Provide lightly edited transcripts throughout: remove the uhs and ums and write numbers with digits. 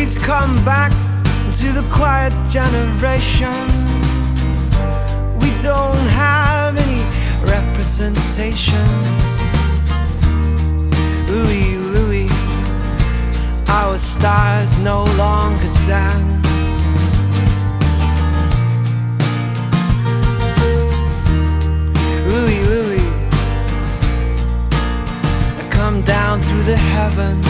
Please come back to the quiet generation. We don't have any representation. Louie, Louie, our stars no longer dance. Louie, Louie, come down through the heavens.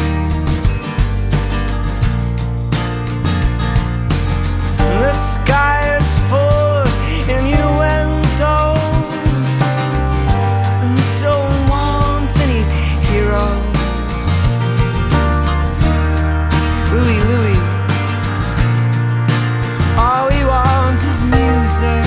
The sky is full of innuendos, and we don't want any heroes. Louie, Louie, all we want is music.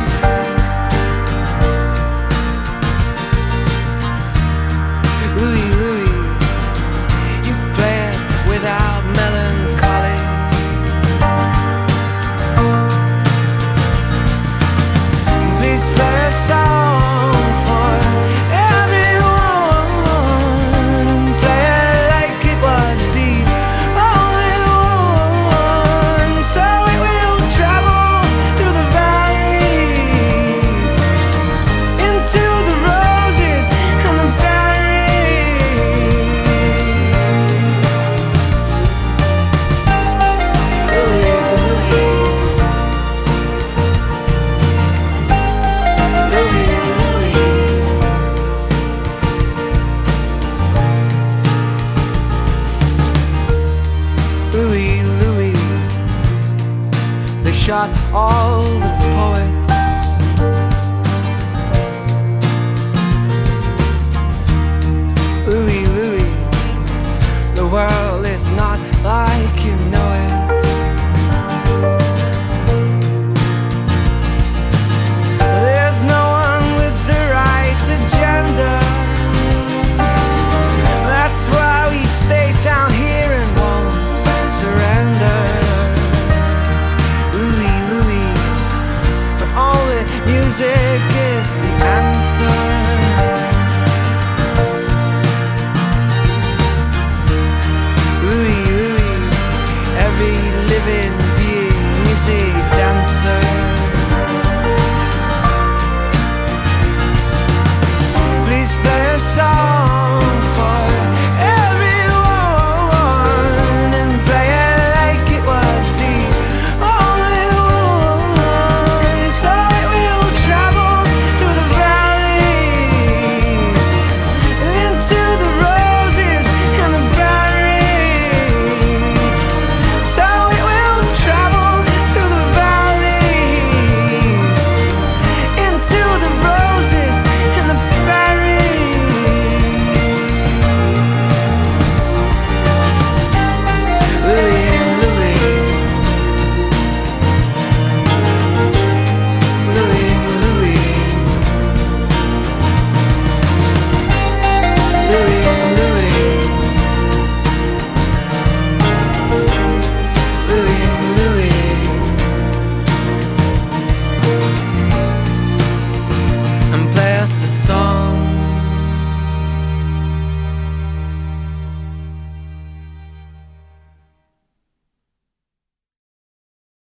Louie, Louie, you play it without melancholy. Please play a song for everyone, and play it like it was the only one. So we will travel through the valleys, into the roses and the berries. Louie, Louie, Louie, Louie, they shot all the poets.